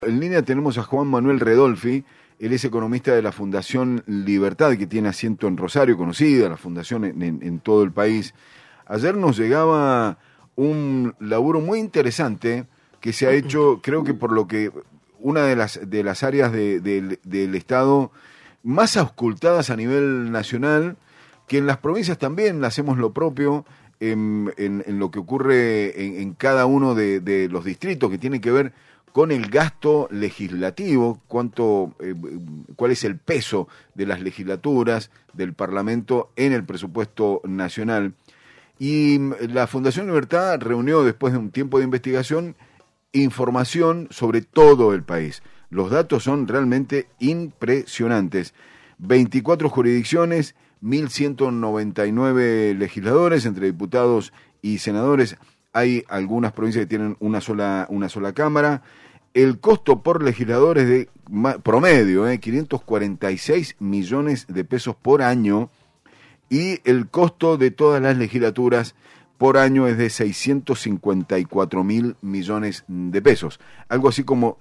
En línea tenemos a Juan Manuel Redolfi, él es economista de la Fundación Libertad, que tiene asiento en Rosario, conocida, la fundación en todo el país. Ayer nos llegaba un laburo muy interesante que se ha hecho, creo que por lo que una de las áreas del Estado más auscultadas a nivel nacional, que en las provincias también hacemos lo propio, en lo que ocurre en cada uno de los distritos, que tiene que ver con el gasto legislativo, cuál es el peso de las legislaturas, del Parlamento en el presupuesto nacional. Y la Fundación Libertad reunió, después de un tiempo de investigación, información sobre todo el país. Los datos son realmente impresionantes. 24 jurisdicciones, 1.199 legisladores, entre diputados y senadores. Hay algunas provincias que tienen una sola cámara. El costo por legislador es de promedio, 546 millones de pesos por año, y el costo de todas las legislaturas por año es de 654 mil millones de pesos, algo así como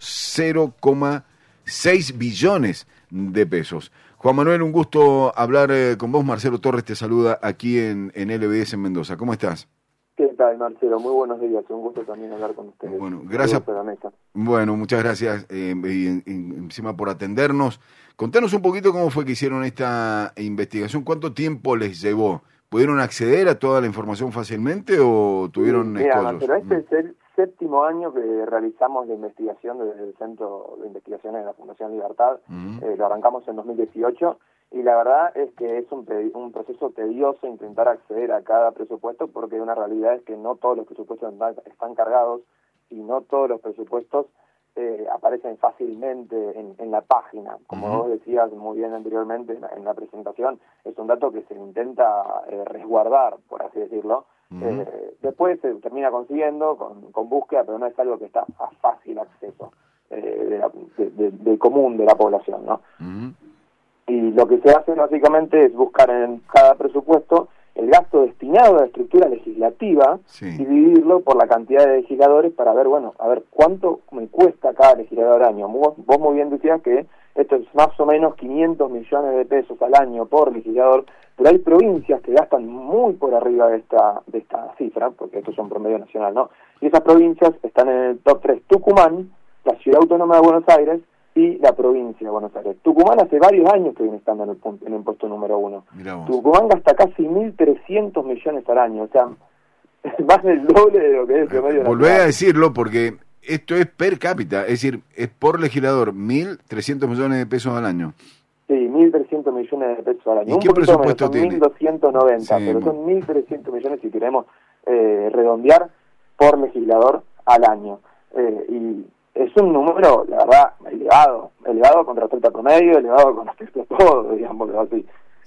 0,6 billones de pesos. Juan Manuel, un gusto hablar con vos. Marcelo Torres te saluda aquí en LBS en Mendoza. ¿Cómo estás? ¿Qué tal, Marcelo? Muy buenos días. Un gusto también hablar con ustedes. Bueno, gracias. Bueno, muchas gracias encima por atendernos. Contanos un poquito cómo fue que hicieron esta investigación. ¿Cuánto tiempo les llevó? ¿Pudieron acceder a toda la información fácilmente o tuvieron escollos? Pero este es el séptimo año que realizamos la investigación desde el Centro de Investigaciones de la Fundación Libertad. Lo arrancamos en 2018. Y la verdad es que es un proceso tedioso intentar acceder a cada presupuesto, porque una realidad es que no todos los presupuestos están cargados y no todos los presupuestos aparecen fácilmente en la página. Como vos decías muy bien anteriormente en la presentación, es un dato que se intenta resguardar, por así decirlo. Después se termina consiguiendo con búsqueda, pero no es algo que está a fácil acceso del común de la población, ¿no? Y lo que se hace básicamente es buscar en cada presupuesto el gasto destinado a la estructura legislativa y dividirlo por la cantidad de legisladores para ver, cuánto me cuesta cada legislador año. Vos muy bien decías que esto es más o menos 500 millones de pesos al año por legislador, pero hay provincias que gastan muy por arriba de esta cifra, porque esto es un promedio nacional, ¿no? Y esas provincias están en el top 3, Tucumán, la Ciudad Autónoma de Buenos Aires y la provincia de Buenos Aires. Tucumán hace varios años que viene estando en el puesto número 1. Tucumán gasta casi 1.300 millones al año, o sea, más del doble de lo que es el promedio. Volvé a decirlo porque esto es per cápita, es decir, es por legislador, 1.300 millones de pesos al año. Sí, 1.300 millones de pesos al año. ¿Y qué presupuesto tiene? 1.290, pero son 1.300 millones si queremos redondear por legislador al año. Y es un número, la verdad, elevado con respecto al promedio, elevado con respecto a todo, digámoslo así.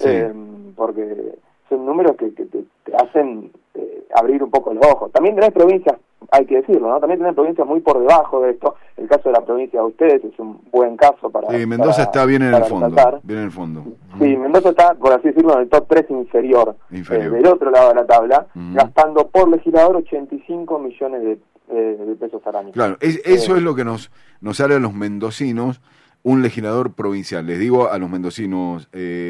Porque son números que te hacen abrir un poco los ojos. También tenés provincias, hay que decirlo, ¿no? También tenés provincias muy por debajo de esto. El caso de la provincia de ustedes es un buen caso para... Sí, Mendoza está bien en el fondo. Sí, Mendoza está, por así decirlo, en el top 3 inferior. Del otro lado de la tabla, gastando por legislador 85 millones de pesos al año. Claro, eso es lo que nos sale a los mendocinos, un legislador provincial. Les digo a los mendocinos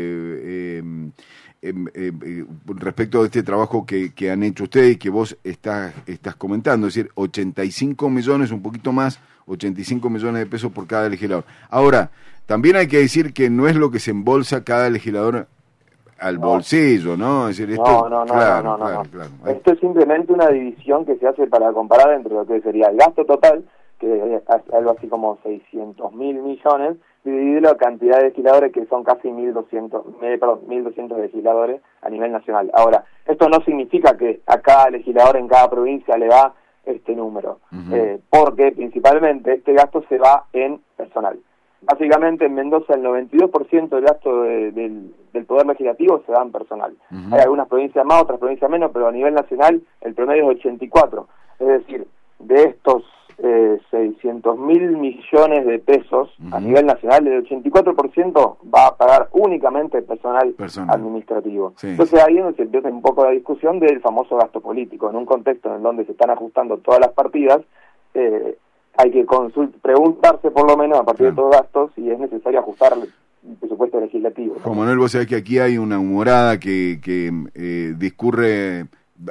respecto de este trabajo que han hecho ustedes y que vos estás comentando, es decir, 85 millones, un poquito más, 85 millones de pesos por cada legislador. Ahora, también hay que decir que no es lo que se embolsa cada legislador al bolsillo, ¿no? Es decir, esto, no. Esto es simplemente una división que se hace para comparar entre lo que sería el gasto total, que es algo así como 600.000 millones, dividido la cantidad de legisladores, que son casi 1.200 legisladores a nivel nacional. Ahora, esto no significa que a cada legislador en cada provincia le da este número, porque principalmente este gasto se va en personal. Básicamente en Mendoza el 92% del gasto del Poder Legislativo se da en personal. Hay algunas provincias más, otras provincias menos, pero a nivel nacional el promedio es 84. Es decir, de estos 600.000 millones de pesos a nivel nacional, el 84% va a pagar únicamente el personal administrativo. Entonces ahí es donde se empieza un poco la discusión del famoso gasto político. En un contexto en donde se están ajustando todas las partidas, hay que preguntarse por lo menos a partir de todos gastos si es necesario ajustar el presupuesto legislativo. Juan Manuel, vos sabés que aquí hay una humorada que discurre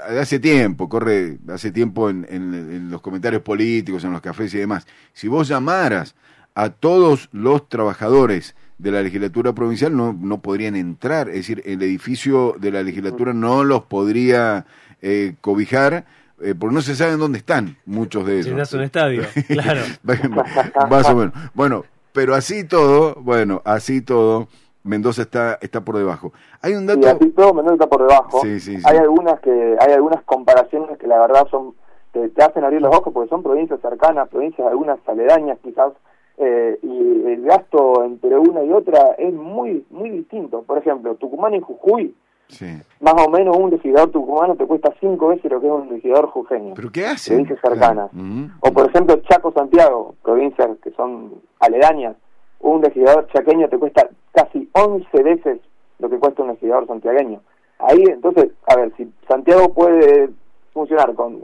corre hace tiempo en los comentarios políticos, en los cafés y demás. Si vos llamaras a todos los trabajadores de la legislatura provincial, no podrían entrar, es decir, el edificio de la legislatura no los podría cobijar, porque no se saben dónde están muchos de ellos. Es un estadio, claro. Más o menos. Bueno, pero así todo, Mendoza está por debajo. Hay un dato. Y así todo, Mendoza está por debajo. Sí. Hay algunas comparaciones que la verdad te hacen abrir los ojos porque son provincias cercanas, provincias algunas aledañas quizás, y el gasto entre una y otra es muy muy distinto. Por ejemplo, Tucumán y Jujuy, más o menos un legislador tucumano te cuesta 5 veces lo que es un legislador jujeño. ¿Pero qué hace? Provincias cercanas. O por ejemplo, Chaco-Santiago, provincias que son aledañas, un legislador chaqueño te cuesta casi 11 veces lo que cuesta un legislador santiagueño. Ahí, entonces, a ver, si Santiago puede funcionar con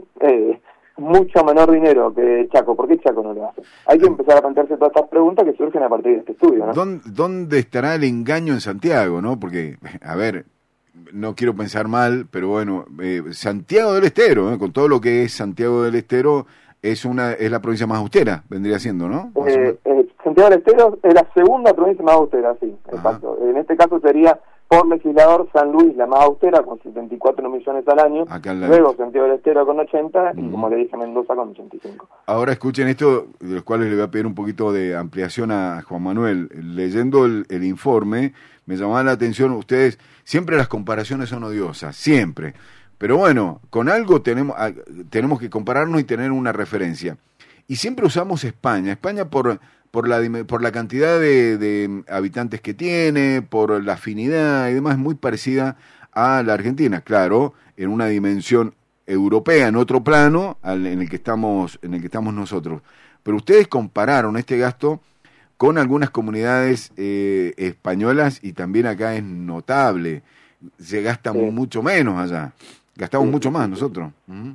mucho menor dinero que Chaco, ¿por qué Chaco no lo hace? Hay que empezar a plantearse todas estas preguntas que surgen a partir de este estudio, ¿no? ¿Dónde estará el engaño en Santiago, no? Porque, a ver, no quiero pensar mal, pero bueno, Santiago del Estero, con todo lo que es Santiago del Estero, es la provincia más austera, vendría siendo, ¿no? Santiago del Estero es la segunda provincia más austera, sí, exacto. En este caso sería por legislador San Luis la más austera con 74 millones al año, luego Santiago del Estero con 80 y como le dije Mendoza con 85. Ahora escuchen esto, de los cuales le voy a pedir un poquito de ampliación a Juan Manuel. Leyendo el informe, me llamaba la atención, ustedes, siempre las comparaciones son odiosas, siempre. Pero bueno, con algo tenemos que compararnos y tener una referencia. Y siempre usamos España por la cantidad de habitantes que tiene, por la afinidad y demás, es muy parecida a la Argentina, claro, en una dimensión europea, en otro plano en el que estamos nosotros. Pero ustedes compararon este gasto con algunas comunidades españolas y también acá es notable, se gasta mucho menos allá, gastamos mucho más nosotros.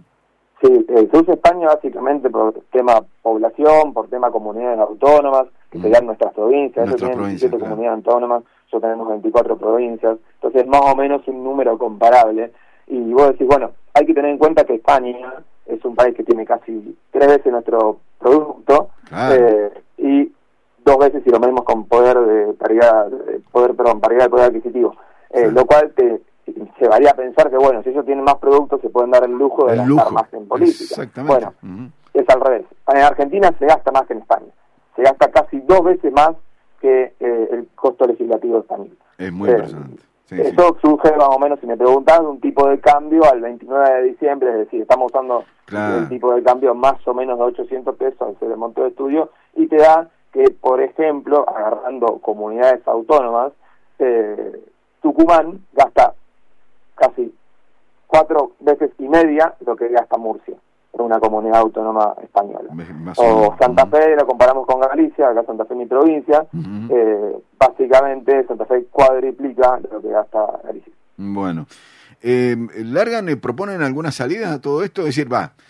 Sí, se usa España básicamente por tema población, por tema comunidades autónomas, que serían nuestras provincias. Ellos tienen 17 comunidades autónomas, yo tenemos 24 provincias, entonces más o menos un número comparable. Y vos decís, bueno, hay que tener en cuenta que España es un país que tiene casi 3 veces nuestro producto, y 2 veces si lo medimos con paridad de poder adquisitivo, lo cual se varía a pensar que, bueno, si ellos tienen más productos se pueden dar el lujo de gastar más en política. Bueno, es al revés. En Argentina se gasta más que en España. Se gasta casi 2 veces más que el costo legislativo español. Es muy impresionante. Eso surge más o menos, si me preguntas, un tipo de cambio al 29 de diciembre, es decir, estamos usando el tipo de cambio más o menos de 800 pesos al ser el monto de estudio, y te da que, por ejemplo, agarrando comunidades autónomas, Tucumán gasta casi 4 veces y media lo que gasta Murcia, en una comunidad autónoma española. O Santa Fe, lo comparamos con Galicia, acá Santa Fe es mi provincia, básicamente Santa Fe cuadriplica lo que gasta Galicia. Bueno, proponen algunas salidas a todo esto, es decir,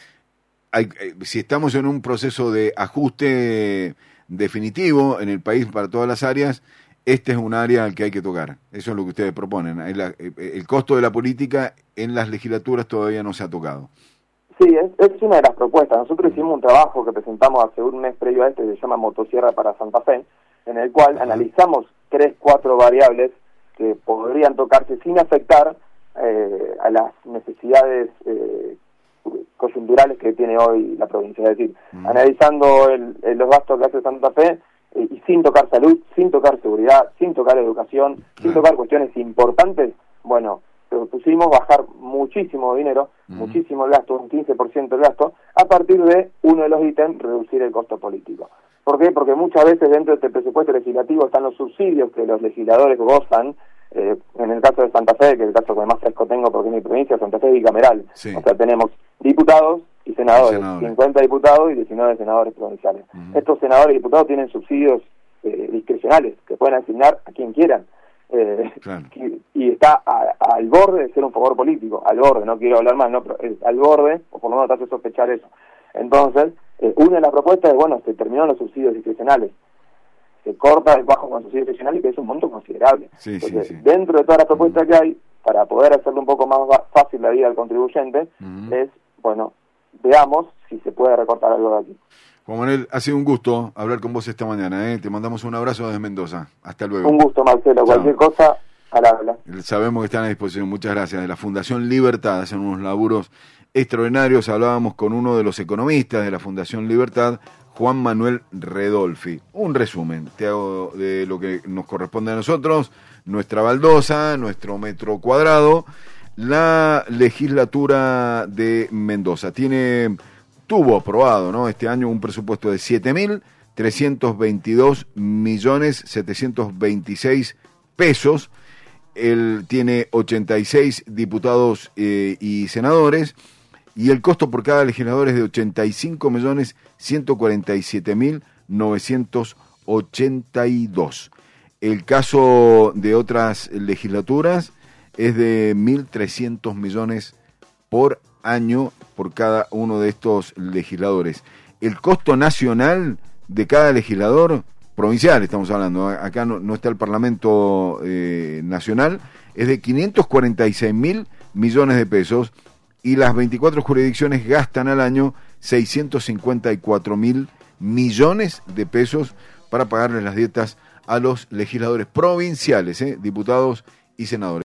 si estamos en un proceso de ajuste definitivo en el país para todas las áreas, este es un área al que hay que tocar. Eso es lo que ustedes proponen. El costo de la política en las legislaturas todavía no se ha tocado. Sí, es una de las propuestas. Nosotros hicimos un trabajo que presentamos hace un mes previo a este, que se llama Motosierra para Santa Fe, en el cual analizamos 3-4 variables que podrían tocarse sin afectar a las necesidades coyunturales que tiene hoy la provincia. Es decir, analizando los gastos que hace Santa Fe, y sin tocar salud, sin tocar seguridad, sin tocar educación, sin tocar cuestiones importantes, bueno, propusimos bajar muchísimo dinero, muchísimo el gasto, un 15% del gasto, a partir de uno de los ítems, reducir el costo político. ¿Por qué? Porque muchas veces dentro de este presupuesto legislativo están los subsidios que los legisladores gozan. En el caso de Santa Fe, que es el caso que más fresco tengo porque es mi provincia, Santa Fe es bicameral. O sea, tenemos diputados y senadores, 50 diputados y 19 senadores provinciales. Estos senadores y diputados tienen subsidios discrecionales que pueden asignar a quien quieran. Y está al borde de ser un favor político, al borde, no quiero hablar más, no, pero al borde, o por lo menos te hace sospechar eso. Entonces, una de las propuestas es, bueno, se terminaron los subsidios discrecionales. Se corta el bajo con subsidios discrecionales, que es un monto considerable. Entonces, dentro de todas las propuestas que hay, para poder hacerle un poco más fácil la vida al contribuyente, es, bueno, veamos si se puede recortar algo de aquí. Juan Manuel, ha sido un gusto hablar con vos esta mañana, ¿eh? Te mandamos un abrazo desde Mendoza. Hasta luego. Un gusto, Marcelo. Chao. Cualquier cosa, al habla. Sabemos que están a disposición. Muchas gracias. De la Fundación Libertad, hacen unos laburos extraordinarios. Hablábamos con uno de los economistas de la Fundación Libertad, Juan Manuel Redolfi. Un resumen te hago de lo que nos corresponde a nosotros, nuestra baldosa, nuestro metro cuadrado. La legislatura de Mendoza tuvo aprobado, ¿no?, este año un presupuesto de 7.322.726 pesos. Él tiene 86 diputados y senadores, y el costo por cada legislador es de 85.147.982. El caso de otras legislaturas es de 1.300 millones por año por cada uno de estos legisladores. El costo nacional de cada legislador, provincial estamos hablando, acá no está el Parlamento nacional, es de 546.000 millones de pesos, y las 24 jurisdicciones gastan al año 654.000 millones de pesos para pagarles las dietas a los legisladores provinciales, diputados y senadores.